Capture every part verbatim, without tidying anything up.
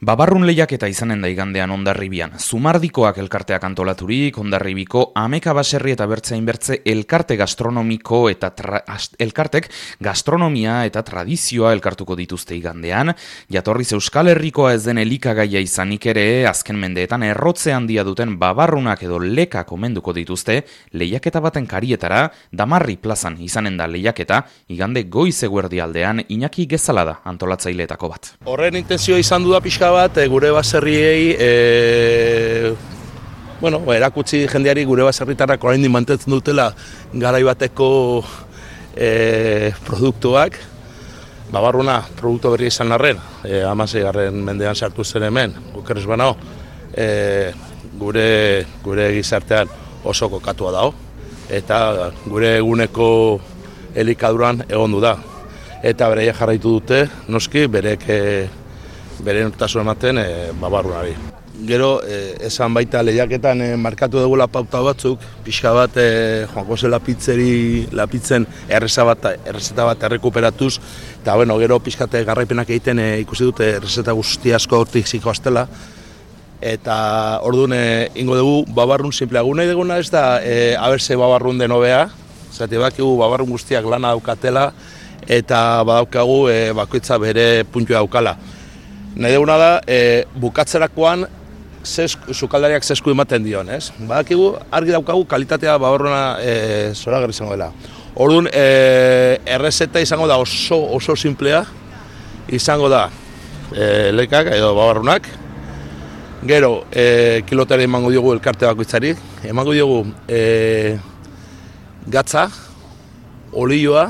Babarrun lehiaketa izanen da igandean Hondarribian. Zumardikoak elkarteak antolaturik, Hondarribiko Ameka Baserri eta Bertzain Bertze elkarte gastronomiko eta tra, elkartek gastronomia eta tradizioa elkartuko dituzte igandean. Jatorriz Euskal Herrikoa ez den elikagaia izanik ere, azken mendeetan errotze handia duten babarrunak edo lekak omenduko dituzte, lehiaketa baten karietara, Damarri plazan izanen da lehiaketa, igande goiz eguerdi aldean Iñaki Gezalada antolatzaileetako bat. Horren intenzioa izan du da pixka bat, gure baserriei, e, bueno, erakutsi jendeari gure baserritarrak oraindik mantentzen dutela garai bateko e, produktuak. Babarruna produktu berri izan arren, e, hamaseigarren mendean sartu zen hemen, oker ez banao, e, gure, gure gizartean oso kokatua dago, eta gure eguneko elikaduran egondu da. Eta bereia jarraitu dute, noski, berek e, bere nortasun ematen e, babarrunari. Gero, e, esan baita lehiaketan e, markatu dugula pauta batzuk, pixka bat e, Juan Jose Lapitzeri, Lapitzen errezeta bat, errezeta bat errekuperatuz, eta bueno, gero pixkate garraipenak egiten e, ikusi dute errezeta guzti asko hortik zikoaztela, eta orduan e, ingo dugu babarrun sinpleago nahi duguna ez da e, aberse babarrun den hobea, zati bakigu babarrun guztiak lana daukatela, eta badaukagu e, bakoitza bere puntua daukala. Nahi duguna da, e, bukatzerakoan sukaldariak zesku ematen dion, ez? Badakigu, argi daukagu kalitatea babarruna e, zoragarri izango dela. Orduan, e, errezeta izango da oso, oso simplea, izango da e, lekak edo babarrunak. Gero, e, kilotera emango diogu elkarte bakoitzari, emango diogu e, gatza, olioa,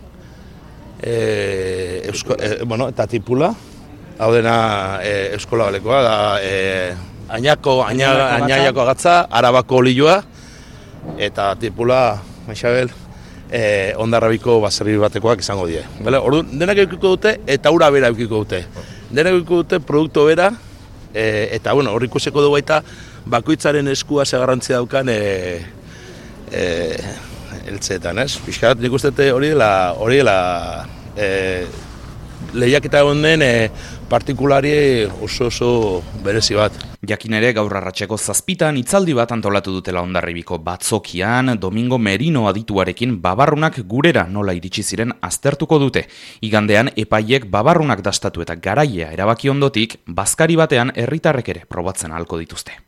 e, eusko, e, bueno, eta tipula. Hau dena e, eskola balekoa, da e, añako, aña, añaiako gatza, arabako olioa, eta tipula, Maixabel, e, Hondarribiko baserri batekoak izango die. Orduan, denak eukiko dute eta ura bera eukiko dute. Denak eukiko dute produktu bera, e, eta bueno, hor ikusiko dugu baita bakoitzaren eskua ze garrantzia daukan e, e, eltzeetan, ez? Piskat, nik uste hori dela, hori dela e, lehiaketa egon den e, partikulari oso oso berezi bat. Jakin ere gaur arratseko zazpitan hitzaldi bat antolatu dutela Hondarribiko batzokian, Domingo Merino adituarekin babarrunak gurera nola iritsi ziren aztertuko dute. Igandean epaiek babarrunak dastatu eta garaia erabaki ondotik, bazkari batean herritarrek ere probatzen ahalko dituzte.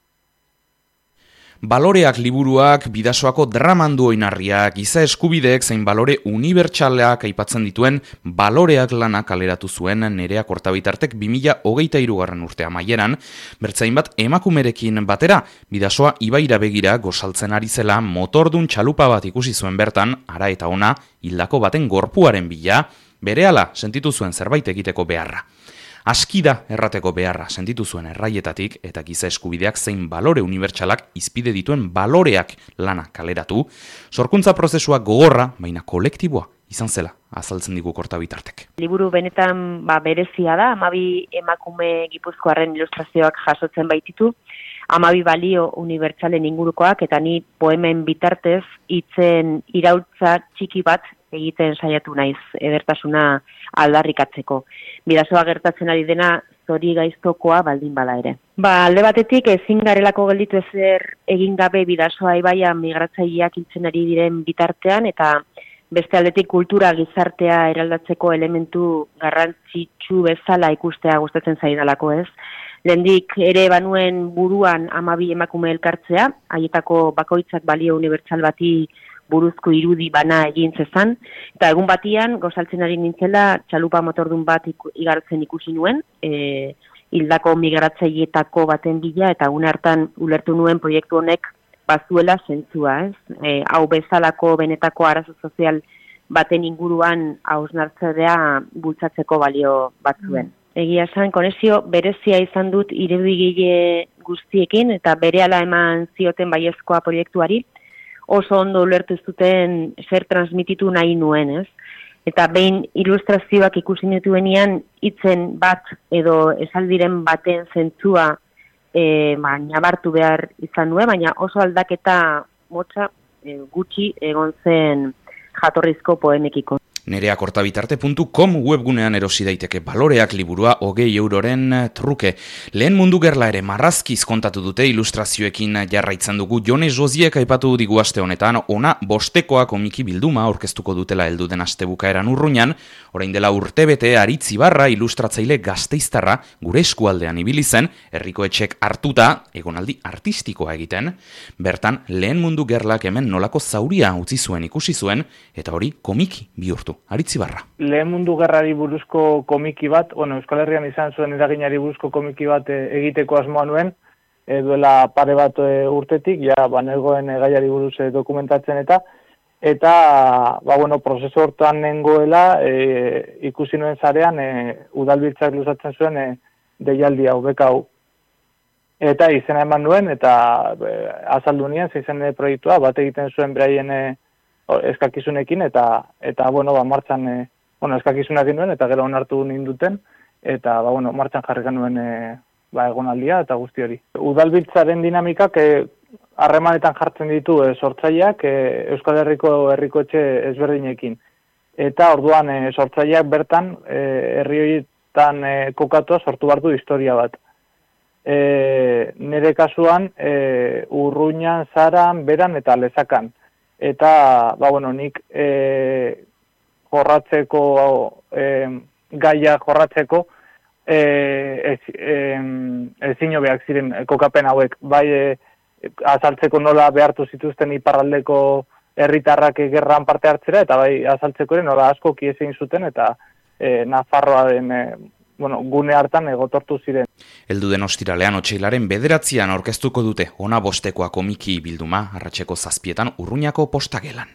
Baloreak liburuak, Bidasoako dramandu oinarriak, giza eskubideek zein balore unibertsaleak aipatzen dituen Baloreak lana kaleratu zuen Nerea Kortabitartek bi mila hogeita hirugarren urte amaieran, bertzain bat emakumerekin batera, Bidasoa ibaira begira gosaltzen ari zela motordun txalupa bat ikusi zuen bertan, ara eta ona, hildako baten gorpuaren bila, berehala sentitu zuen zerbait egiteko beharra. Askida errateko beharra sentitu zuen erraietatik eta giza eskubideak zein balore unibertsalak izpide dituen baloreak lana kaleratu, sorkuntza prozesua gogorra, baina kolektiboa izan zela, azaltzen digu Kortabitartek. Liburu benetan ba, berezia da, hamabi emakume gipuzkoarren ilustrazioak jasotzen baititu, hamabi balio unibertsalen ingurukoak, eta ni poemen bitartez hitzen iraultza txiki bat egiten saiatu naiz edertasuna aldarrikatzeko. Bidasoa gertatzen ari dena zori gaiztokoa baldin bada ere. Ba, alde batetik ezin garelako gelditu ezer egin gabe Bidasoa ibaia migratzaileak hiltzen ari diren bitartean, eta beste aldetik kultura gizartea eraldatzeko elementu garrantzitsu bezala ikustea gustatzen zaidalako, ez? Lehendik ere banuen buruan hamabi emakume elkartzea, haietako bakoitzak balio unibertsal bati buruzko irudi bana egin zezan, eta egun batian gozaltzen ari nintzela txalupa motordun bat iku, igartzen ikusi nuen, e, hildako migratzaileetako baten bila, eta une hartan ulertu nuen proiektu honek bazuela zentzua, ez? E, hau bezalako benetako arazo sozial baten inguruan hausnartzea bultzatzeko balio batzuen. Mm. Egia esan, konexio berezia izan dut irudigile guztiekin, eta berehala eman zioten baiezkoa proiektuari, oso ondo ulertu zuten zer transmititu nahi nuen, ez? Eta behin ilustrazioak ikusi nituenean hitzen bat edo esaldiren baten zentzua e, ba, nabartu behar izan nuen, baina oso aldaketa motza e, gutxi egon zen jatorrizko poemekiko. nerea kortabitarte puntu com webgunean erosi daiteke Baloreak liburua hogei euroren truke. Lehen mundu gerla ere marrazkiz kontatu dute ilustrazioekin jarraitzen dugu. Jone Josiek aipatu digu aste honetan ona bostekoa komiki bilduma aurkeztuko dutela heldu den astebukaeran Urruñan. Orain dela urtebete Aritz Ibarra ilustratzaile gasteiztarra gure eskualdean ibili zen, herriko etxek hartuta egonaldi artistikoa egiten. Bertan lehen mundu gerlak hemen nolako zauria utzi zuen ikusi zuen eta hori komiki bihurtu. Aritz Ibarra. Lehen mundu gerrari buruzko komiki bat, bueno, Euskal Herrian izan zuen eraginari buruzko komiki bat e, egiteko asmoa nuen, e, duela pare bat e, urtetik, ja, banergoen e, gaiari buruz e, dokumentatzen eta, eta, ba, bueno, prozesu hortan nengoela, e, ikusi nuen zarean, e, udalbiltzak luzatzen zuen e, deialdi hau, beka hau. Eta izena eman nuen, eta e, azaldu nien, zeizen e, proiektua, bat egiten zuen beraien e, eskakizunekin eta eta bueno, ba martxan e, bueno, eskakizunak egin nuen eta gero onartu ninduten eta ba bueno, martxan jarri genuen e, ba egonaldia eta guzti hori. Udalbiltzaren dinamikak harremanetan jartzen ditu e, sortzaileak e, Euskal Herriko herrikoetxe ezberdinekin. Eta orduan e, sortzaileak bertan e, herri horietan e, kokatua sortu bardu historia bat. E, nire kasuan e, Urruñan, Zaran, Beran eta Lezakan. Eta, ba, bueno, nik e, jorratzeko, e, gaia jorratzeko, e, ez, e, ezin hobeak ziren kokapen hauek, bai e, azaltzeko nola behartu zituzten iparraldeko herritarrak gerran parte hartzera, eta bai azaltzeko ere nola asko kiezin zuten, eta e, Nafarroaren e, bueno, gune hartan egotortu ziren. Heldu den ostiralean otsailaren bederatzian aurkeztuko dute ona bostekoa komiki bilduma arratseko zazpietan Urruñako postagelan.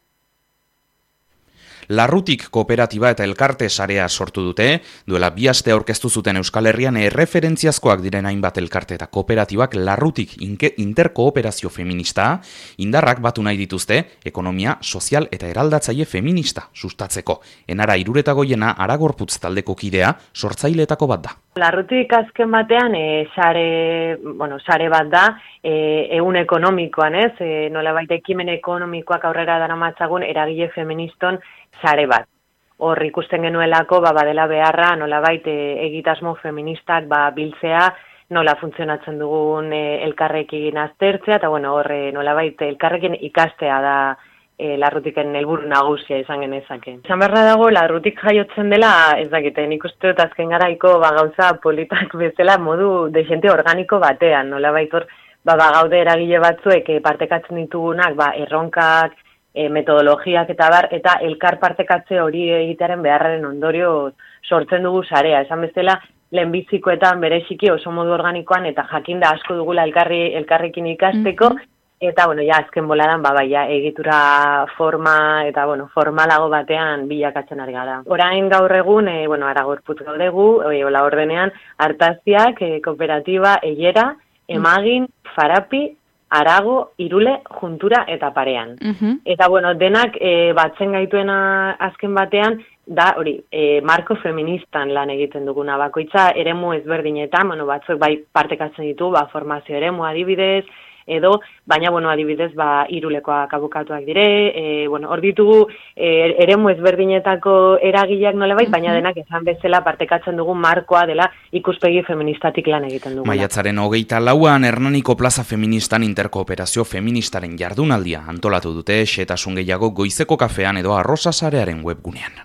Larrutik kooperatiba eta elkarte sarea sortu dute, duela bi aste aurkeztu zuten Euskal Herrian erreferentziazkoak diren hainbat elkarte eta kooperatibak Larrutik interkooperazio feminista, indarrak batu nahi dituzte, ekonomia, sozial eta eraldatzaile feminista sustatzeko. Enara Iruretagoiena Aragorputz taldeko kidea sortzaileetako bat da. Larrutik azken batean e, sare, bueno, sare bat da, e, ehun ekonomikoan, ez? E, nolabait ekimen ekonomikoak aurrera daramatzagun eragile feministon sare bat. Hor ikusten genuelako, ba, badela beharra, nolabait e, egitasmo feministak ba, biltzea, nola funtzionatzen dugun e, elkarrekin aztertzea, eta bueno, hor e, nolabait elkarrekin ikastea da E, Larrutiken helburu nagusia izan genezake. Esan beharra dago, Larrutik jaiotzen dela, ez dakite, nik uste dut azken garaiko ba, gauza politak bezala modu desente organiko batean, nola baitor, ba, ba, gaude eragile batzuek e, partekatzen ditugunak, ba, erronkak, e, metodologiak eta bar, eta elkar partekatze hori egitearen beharraren ondorio sortzen dugu sarea. Esan bezala, lehenbizikoetan bereziki oso modu organikoan, eta jakinda asko dugula elkarri, elkarrekin ikasteko, mm-hmm. Eta, bueno, ja, azken boladan, ba, bai, ja, egitura forma, eta, bueno, formalago batean bilakatzen ari gara. Orain gaur egun, e, bueno, Aragorputz gaudegu, e, hola ordenean, Artaziak, e, kooperatiba, Eiera, Emagin, Farapi, Arago, Irule, Juntura eta Parean. Uh-huh. Eta, bueno, denak e, batzen gaituena azken batean, da, hori, e, marko feministan lan egiten duguna bakoitza, eremu ezberdinetan, bueno, batzuk bai partekatzen ditu, ba, formazio eremu adibidez, edo, baina, bueno, adibidez, ba, Irulekoak abokatuak dire, e, bueno, hor ditugu e, eremu ezberdinetako eragileak nolabait, baina denak esan bezala partekatzen dugun markoa dela ikuspegi feministatik lan egiten dugu. Maiatzaren hogeita lauan Hernaniko Plaza Feministan interkooperazio feministaren jardunaldia antolatu dute, xehetasun gehiago Goizeko Kafean edo Arrosa Sarearen webgunean.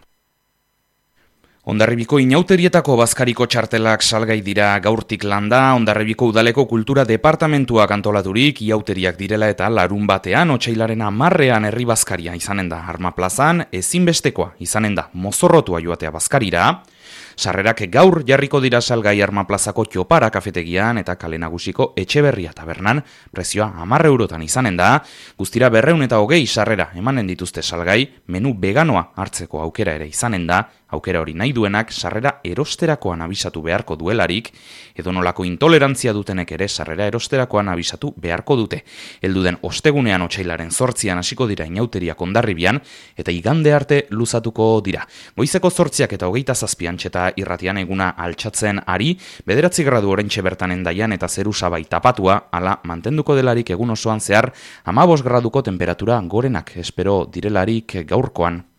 Hondarribiko inauterietako bazkariko txartelak salgai dira gaurtik landa, Hondarribiko udaleko kultura departamentuak antolaturik, iauteriak direla eta larun batean, otsailaren hamarrean herri bazkaria izanen da Arma Plazan, ezinbestekoa izanen da mozorrotua joatea bazkarira. Sarrerak gaur jarriko dira salgai Arma Plazako Txopara kafetegian eta Kale Nagusiko Etxeberria tabernan, prezioa hamar eurotan izanen da, guztira berrehun eta hogei sarrera emanen dituzte salgai, menu veganoa hartzeko aukera ere izanen da, aukera hori nahi duenak sarrera erosterakoan abisatu beharko duelarik, edo nolako intolerantzia dutenek ere sarrera erosterakoan abisatu beharko dute. Heldu den ostegunean otsailaren zortzian hasiko dira inauteriak Hondarribian, eta igande arte luzatuko dira. Goizeko zortziak eta hogeita zazpian txeta irratian eguna altxatzen ari, bederatzi gradu orentxe bertan Hendaian eta zerusa bai tapatua, ala mantenduko delarik egun osoan zehar, hamabost graduko temperatura gorenak espero direlarik gaurkoan.